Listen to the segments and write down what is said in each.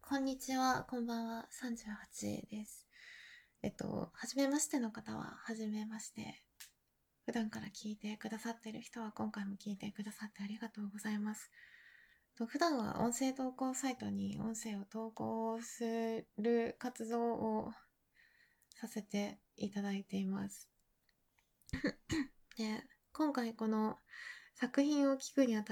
こんにちは、こんばんは、38です。初めましての方は、初めまして。普段から聞いてくださっている人は、今回も聞いてくださってありがとうございます。普段は音声投稿サイトに音声を投稿する活動をさせていただいています。で、今回この作品を聞くにあたって、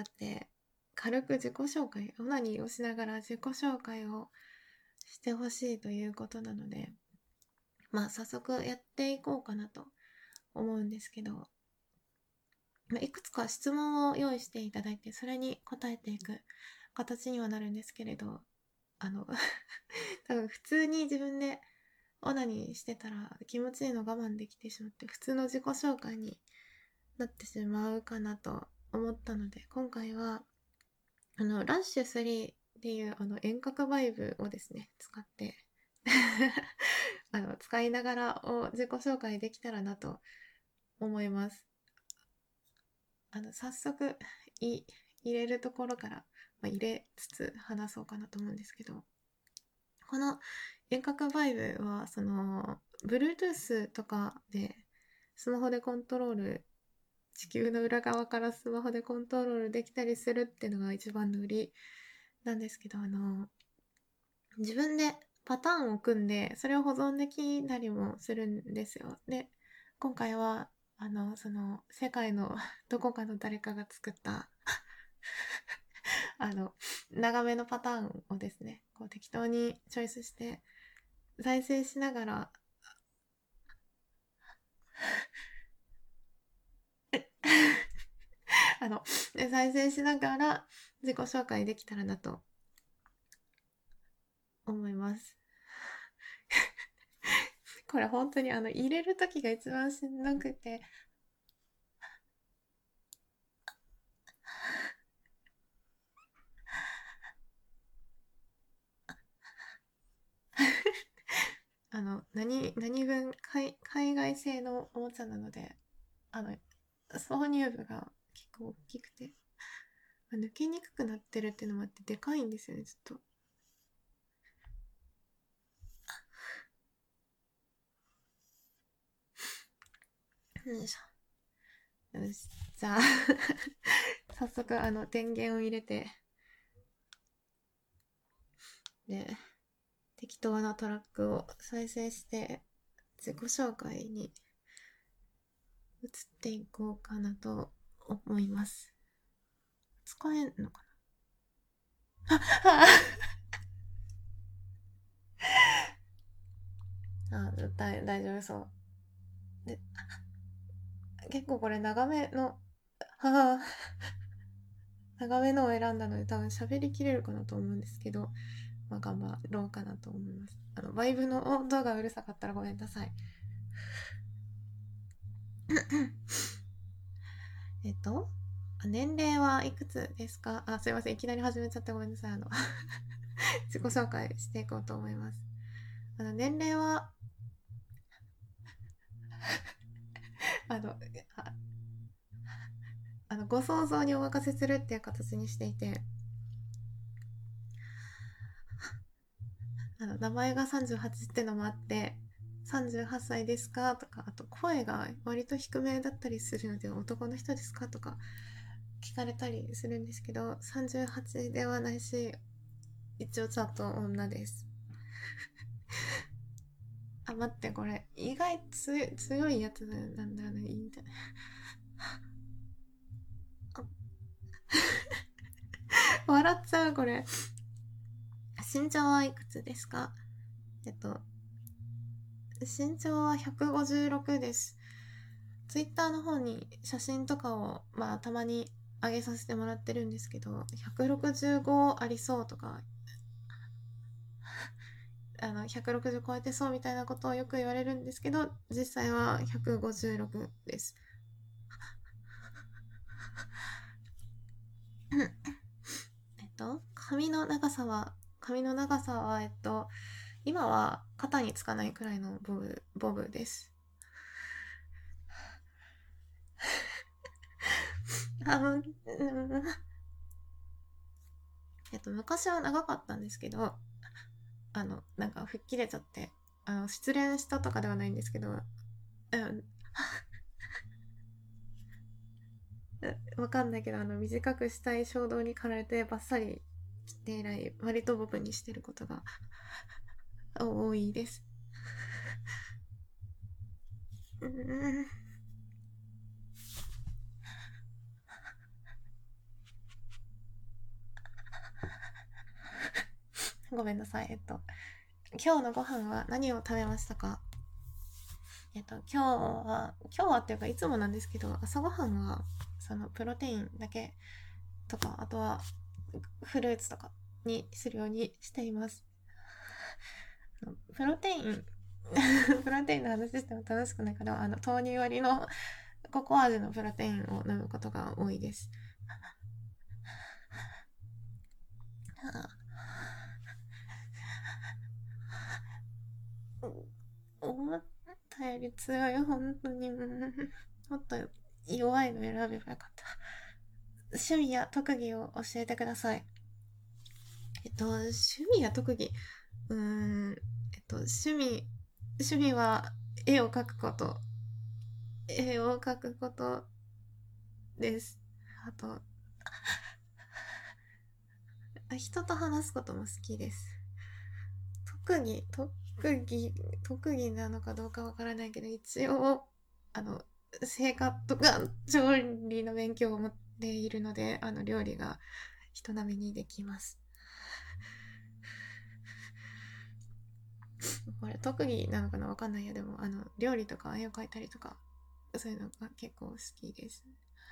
軽く自己紹介、オナニーをしながら自己紹介をしてほしいということなので、早速やっていこうかなと思うんですけど、いくつか質問を用意していただいて、それに答えていく形にはなるんですけれど、多分普通に自分でオナニーしてたら気持ちいいの我慢できてしまって、普通の自己紹介になってしまうかなと思ったので、今回はラッシュ3っていう遠隔バイブをですね、使って使いながら自己紹介できたらなと思います。早速入れるところから、入れつつ話そうかなと思うんですけど、この遠隔バイブはBluetooth とかでスマホでコントロール、地球の裏側からスマホでコントロールできたりするっていうのが一番の売りなんですけど、自分でパターンを組んでそれを保存できたりもするんですよ。で、今回は世界のどこかの誰かが作った長めのパターンをですね、こう適当にチョイスして再生しながら再生しながら自己紹介できたらなと思います。これ本当に入れる時が一番しんどくて、何分海外製のおもちゃなので、挿入部が結構大きくて、抜けにくくなってるっていうのもあってでかいんですよね、ちょっと。よいしょ。よし。じゃあ早速電源を入れて、で、適当なトラックを再生して自己紹介に移っていこうかなと思います。使えんのかな大丈夫そう。で、結構これ長めのを選んだので多分喋りきれるかなと思うんですけど、頑張ろうかなと思います。バイブの音がうるさかったらごめんなさい。年齢はいくつですか？すいません。いきなり始めちゃってごめんなさい。自己紹介していこうと思います。年齢は、あの、ご想像にお任せするっていう形にしていて、名前が38ってのもあって、38歳ですかとか、あと声が割と低めだったりするので、男の人ですかとか聞かれたりするんですけど、38ではないし、一応ちゃんと女です。待って、これ、意外強いやつなんだよね。いいんだ。笑っちゃう、これ。身長はいくつですか？えっと、身長は156です。ツイッターの方に写真とかを、たまに上げさせてもらってるんですけど、165ありそうとか、160超えてそうみたいなことをよく言われるんですけど、実際は156です。髪の長さは、今は肩につかないくらいのボブです。あの、昔は長かったんですけど、 なんか吹っ切れちゃって、失恋したとかではないんですけど、わかんないけど、短くしたい衝動に駆られてバッサリ切って以来、割とボブにしてることが多いです。ごめんなさい。今日のご飯は何を食べましたか？今日はっていうかいつもなんですけど、朝ごはんはそのプロテインだけとか、あとはフルーツとかにするようにしています。プロテインプロテインの話しても楽しくないから、豆乳割りのココア味のプロテインを飲むことが多いです。思ったより強い、本当に。もっと弱いの選べばよかった。趣味や特技を教えてください。趣味や特技。趣味は絵を描くこと。絵を描くことです。あと、人と話すことも好きです。特技、特技、特技なのかどうかわからないけど、一応、あの、生活とか調理の勉強を持っているので、料理が人並みにできます。これ特技なのかなわかんないよ。でも、料理とか絵を描いたりとか、そういうのが結構好きです。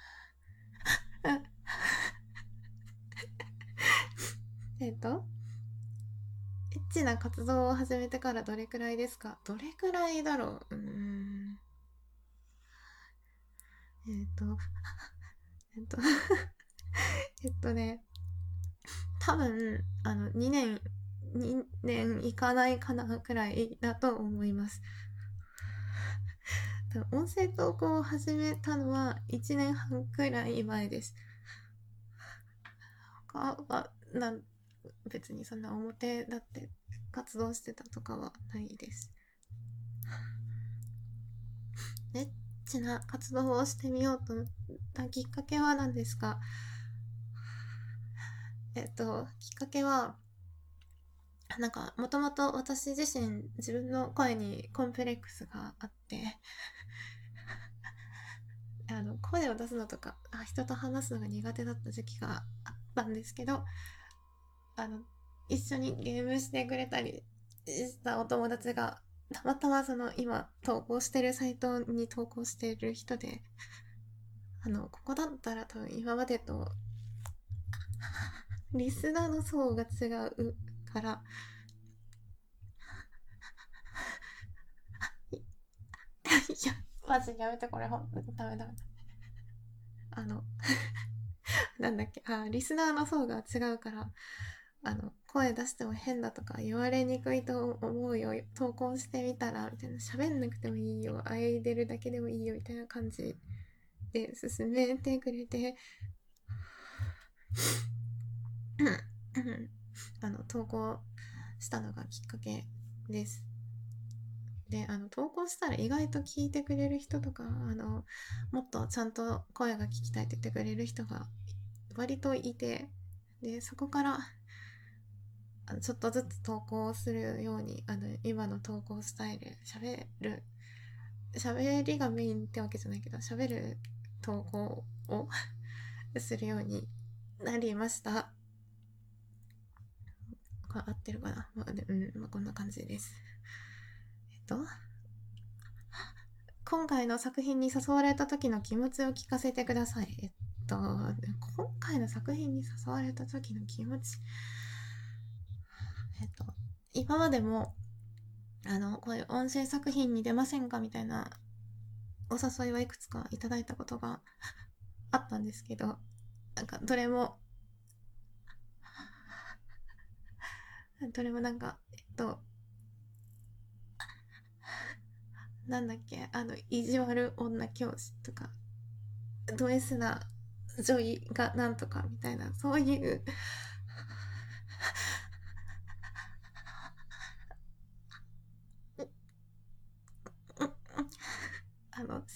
えっと、エッチな活動を始めてからどれくらいですか？どれくらいだろう。えっと、えっと、ね、多分、2年いかないかなくらいだと思います。音声投稿を始めたのは1年半くらい前です。他は、別にそんな表だって活動してたとかはないです。エッチな活動をしてみようと思ったきっかけは何ですか？きっかけは、なんか、もともと私自身、自分の声にコンプレックスがあって、声を出すのとか、人と話すのが苦手だった時期があったんですけど、あの、一緒にゲームしてくれたりしたお友達が、たまたまその今投稿してるサイトに投稿してる人で、ここだったら多分今までとリスナーの層が違うから、いや、マジやめて、これほんとにダメダメ。あの、なんだっけ、リスナーの層が違うから、声出しても変だとか言われにくいと思うよ、投稿してみたら、みたいな、喋んなくてもいいよ、あいでるだけでもいいよ、みたいな感じで進めてくれて、投稿したのがきっかけです。で、投稿したら意外と聞いてくれる人とか、もっとちゃんと声が聞きたいって言ってくれる人が割といて、で、そこからちょっとずつ投稿するように、今の投稿スタイル、喋りがメインってわけじゃないけど、喋る投稿をするようになりました。これ合ってるかな、こんな感じです。今回の作品に誘われた時の気持ちを聞かせてください。今回の作品に誘われた時の気持ち。今までも、こういう音声作品に出ませんかみたいなお誘いはいくつかいただいたことがあったんですけど、なんかどれもなんか、なんだっけ、意地悪女教師とか、ド S な女医がなんとかみたいな、そういう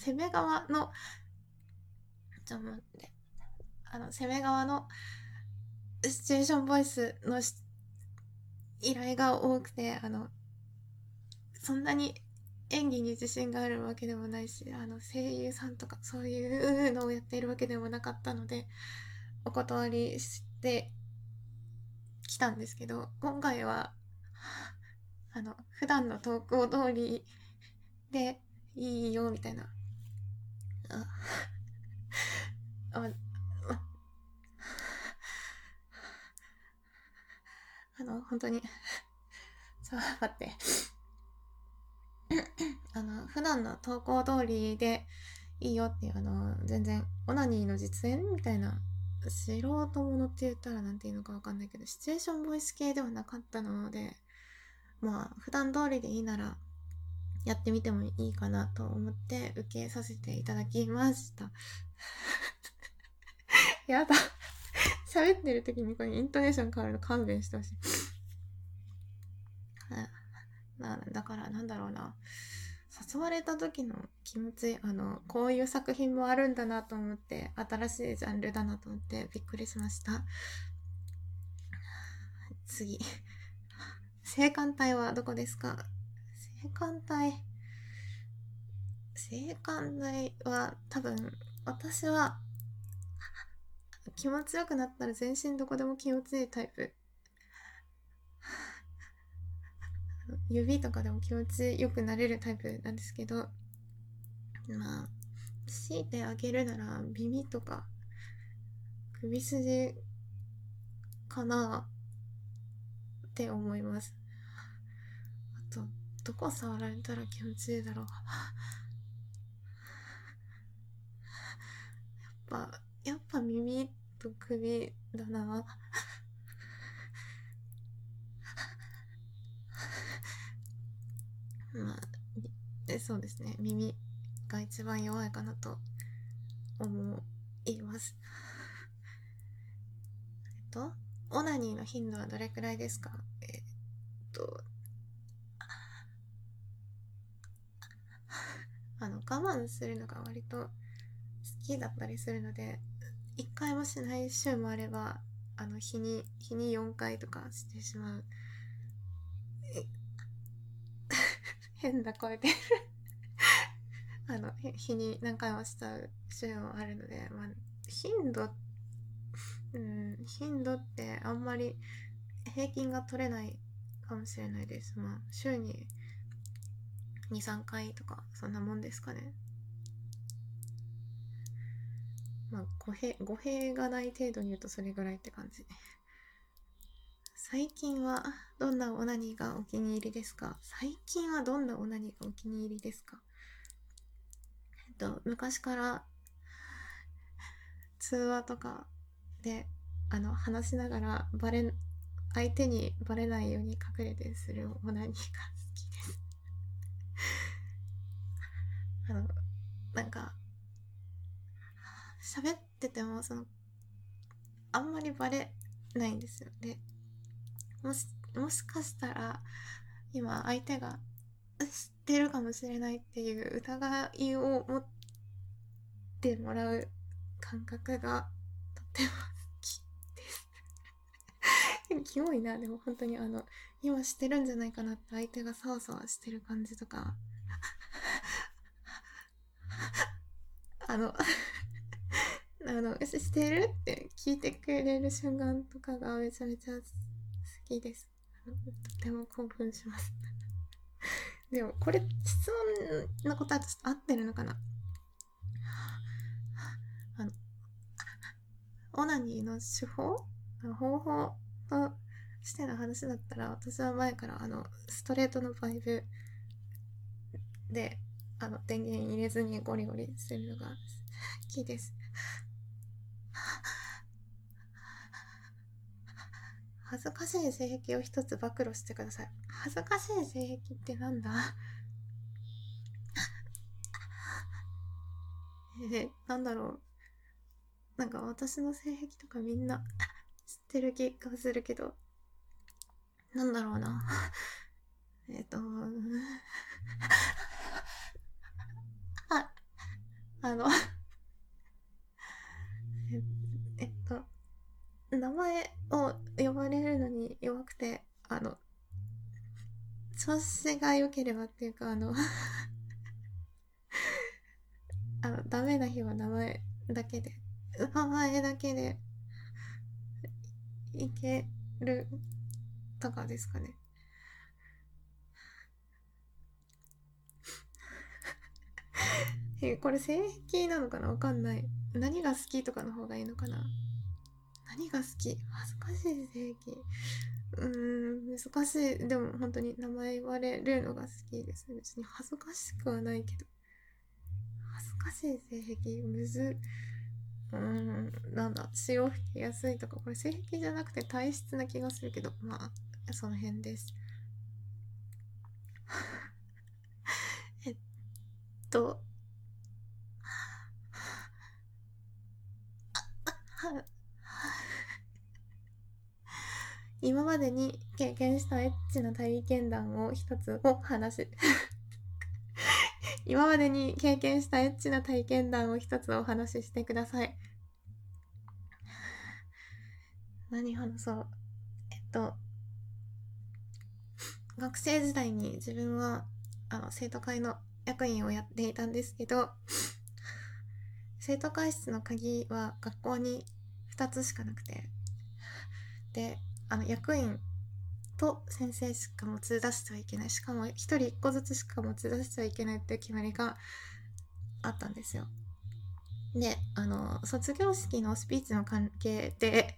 攻め側のちょっと待って、攻め側のシチュエーションボイスの依頼が多くて、そんなに演技に自信があるわけでもないし、声優さんとかそういうのをやっているわけでもなかったので、お断りしてきたんですけど、今回は普段の投稿通りでいいよみたいな、ああ本当にちょっと待って、普段の投稿通りでいいよっていう、全然オナニーの実演みたいな素人ものって言ったらなんていうのかわかんないけど、シチュエーションボイス系ではなかったので、まあ普段通りでいいならやってみてもいいかなと思って受けさせていただきましたやだ喋ってる時にこれイントネーション変わるの勘弁してほしいだからなんだろうな、誘われた時の気持ち、こういう作品もあるんだなと思って、新しいジャンルだなと思ってびっくりしました。次、性感帯はどこですか？性感帯は多分、私は気持ちよくなったら全身どこでも気持ちいいタイプ。指とかでも気持ちよくなれるタイプなんですけど、まあ強いてあげるなら耳とか首筋かなって思います。あとどこ触られたら気持ちいいだろう。やっぱ耳と首だな。まあそうですね、耳が一番弱いかなと思います。オナニーの頻度はどれくらいですか？我慢するのが割と好きだったりするので、1回もしない週もあれば、日に4回とかしてしまう。変な声で日に何回もしちゃう週もあるので、まあ、頻度ってあんまり平均が取れないかもしれないです。まあ週に 2,3 回とかそんなもんですかね。まあ語弊がない程度に言うとそれぐらいって感じ。最近はどんなオナニーがお気に入りですか？昔から通話とかで話しながら相手にバレないように隠れてするオナニーが好きです。なんか喋っててもあんまりバレないんですよ。でもしかしたら今相手が知ってるかもしれないっていう疑いを持ってもらう感覚がとても好きです。キモいな。でも本当に今知ってるんじゃないかなって相手がサワサワしてる感じとかしてるって聞いてくれる瞬間とかがめちゃめちゃ好きです。とても興奮しますでもこれ質問の答えとして合ってるのかな？オナニーの方法としての話だったら、私は前からストレートのバイブで電源入れずにゴリゴリするのが好きです。恥ずかしい性癖を一つ暴露してください。恥ずかしい性癖ってなんだ？なんだろう。なんか私の性癖とかみんな知ってる気がするけど、なんだろうな。 調子が良ければっていうか、ダメな日はだけで、名前だけでいけるとかですかね。これ性癖なのかな、わかんない。何が好きとかの方がいいのかな。何が好き、恥ずかしい性癖。難しい。でも本当に名前言われるのが好きです。別に恥ずかしくはないけど。恥ずかしい性癖、むず。なんだ、潮吹きやすいとか、これ性癖じゃなくて体質な気がするけど、まあ、その辺です。えっと、今までに経験したエッチな体験談を一つお話し今までに経験したエッチな体験談を一つお話ししてください。何話そう。学生時代に自分は生徒会の役員をやっていたんですけど、生徒会室の鍵は学校に2つしかなくて、で役員と先生しか持ち出してはいけない、しかも1人1個ずつしか持ち出してはいけないっていう決まりがあったんですよ。で卒業式のスピーチの関係で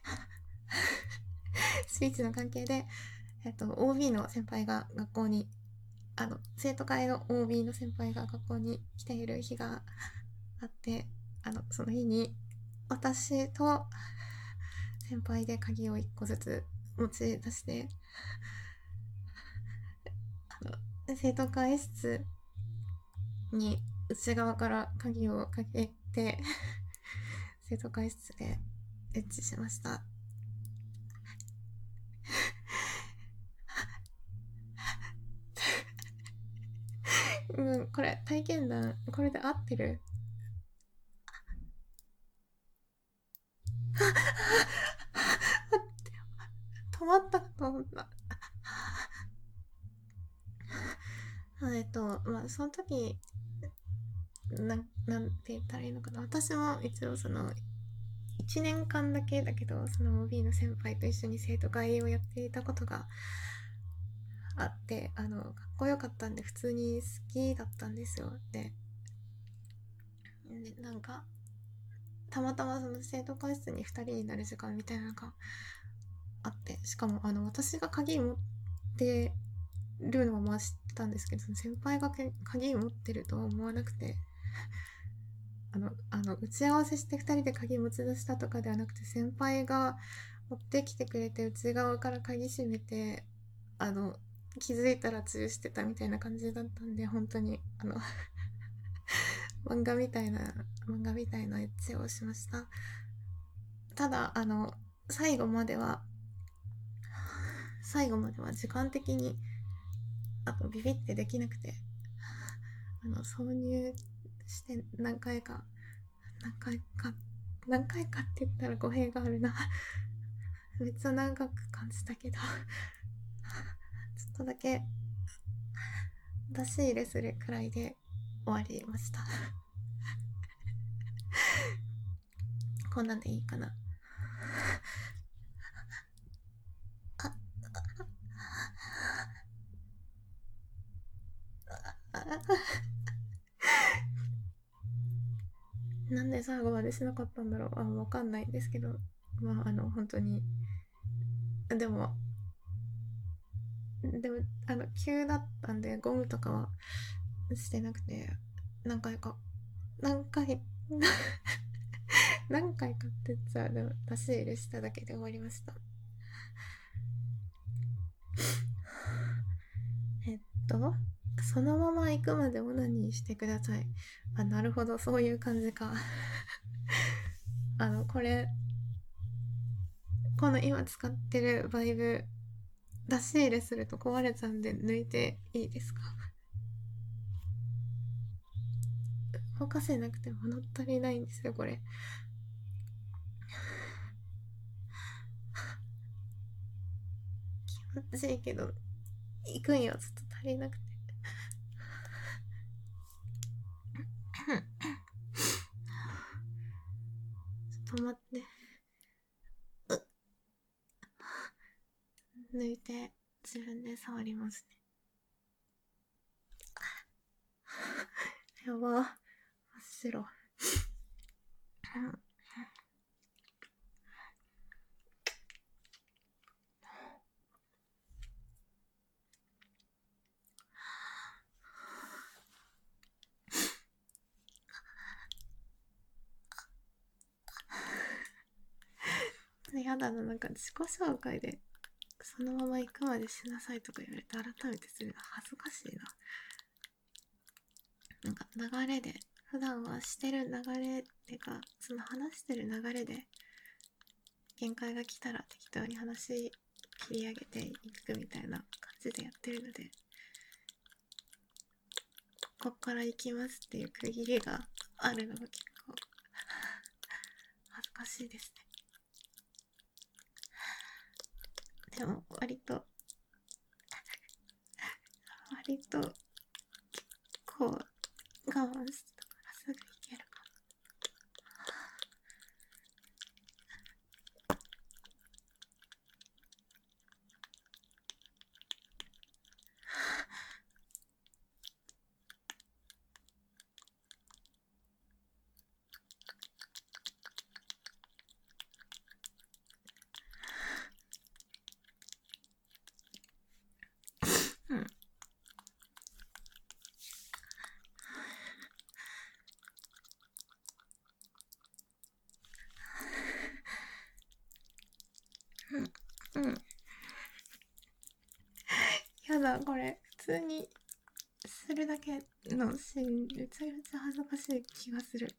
OB の先輩が学校に生徒会の OB の先輩が学校に来ている日があって、その日に私と先輩で鍵を1個ずつ持ち出して生徒会室に内側から鍵をかけて生徒会室でエッチしました。これ体験談、これで合ってる？止まったかと思った。その時なんて言ったらいいのかな。私も一応1年間だけだけど、その OB の先輩と一緒に生徒会をやっていたことがあって、かっこよかったんで普通に好きだったんですよ。でなんかたまたまその生徒会室に2人になる時間みたいなのがあって、しかも私が鍵持ってるのはまあ知ってたんですけど、その先輩が鍵持ってるとは思わなくて、打ち合わせして2人で鍵持ち出したとかではなくて、先輩が持ってきてくれて内側から鍵閉めて気づいたら通してたみたいな感じだったんで、本当に漫画みたいなエッチをしました。ただ最後までは時間的にビビってできなくて、挿入して何回かって言ったら語弊があるなめっちゃ長く感じたけどちょっとだけ出し入れするくらいで終わりましたこんなんでいいかな。なんで最後までしなかったんだろう。わかんないですけど、まあ本当にでも急だったんでゴムとかはしてなくて、何回か何回何回かって言っちゃう。でも出し入れしただけで終わりましたそのまま行くまでオナニーしてください。なるほど、そういう感じかこの今使ってるバイブ出し入れすると壊れちゃうんで抜いていいですか？動かせなくて物足りないんですよこれ。気持ちいいけど行くんよ、ちょっと足りなくてちょっと待って、抜いて自分で触りますね。やば、真っ白。やだな、なんか自己紹介でそのまま行くまでしなさいとか言われて改めてするの恥ずかしいな。なんか流れで、普段はしてる流れってか、その話してる流れで限界が来たら適当に話切り上げていくみたいな感じでやってるので、こっから行きますっていう区切りがあるのが結構恥ずかしいですね。でも割と結構我慢してたからすぐ行けるかも。うん。やだ、これ普通にするだけのシーンめちゃめちゃ恥ずかしい気がする。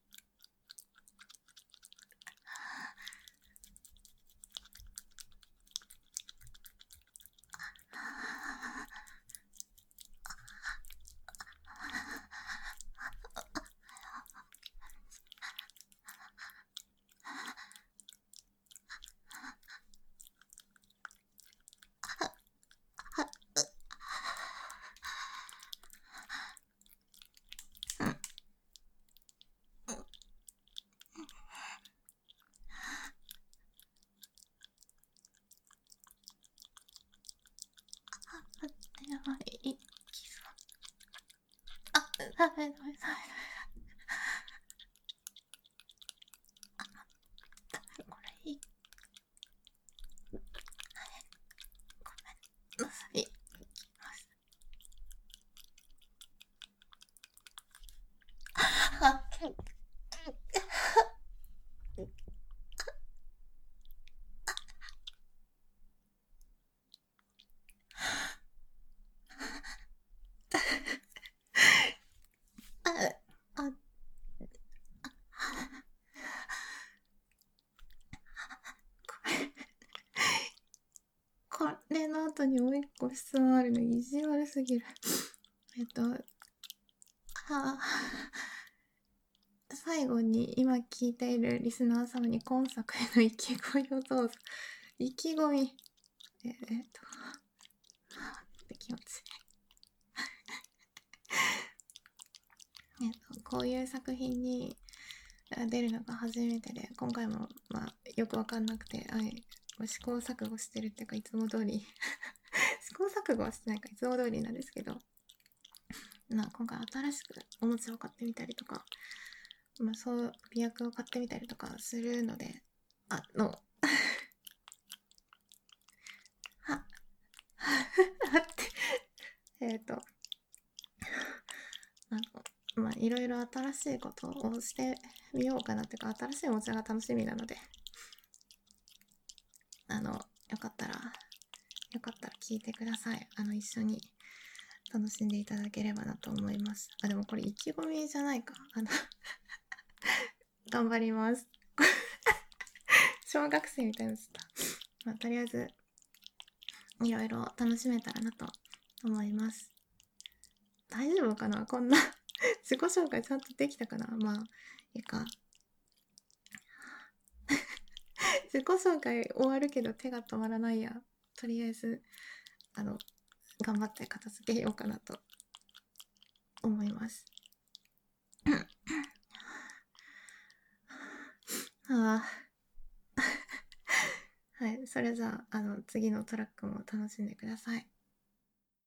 やばい、いきそう。あ、ダメダメダメ。これいい。ごめんなさい。これの後にもう一個質問あるの意地悪すぎる。最後に今聞いているリスナー様に今作への意気込みをどうぞ。意気込み。気持ちこういう作品に出るのが初めてで、今回もよくわかんなくて、試行錯誤してるっていうかいつも通り試行錯誤はしてないかいつも通りなんですけど、今回新しくおもちゃを買ってみたりとか、そう美薬を買ってみたりとかするので、待っていろいろ新しいことをしてみようかなっていうか、新しいおもちゃが楽しみなので、よかったら聞いてください。一緒に楽しんでいただければなと思います。でもこれ意気込みじゃないか。頑張ります。小学生みたいなやつだ。とりあえずいろいろ楽しめたらなと思います。大丈夫かな、こんな自己紹介ちゃんとできたかな。いいか。自己紹介終わるけど手が止まらないや。とりあえず頑張って片付けようかなと思います。あはい、それじゃあ、次のトラックも楽しんでください。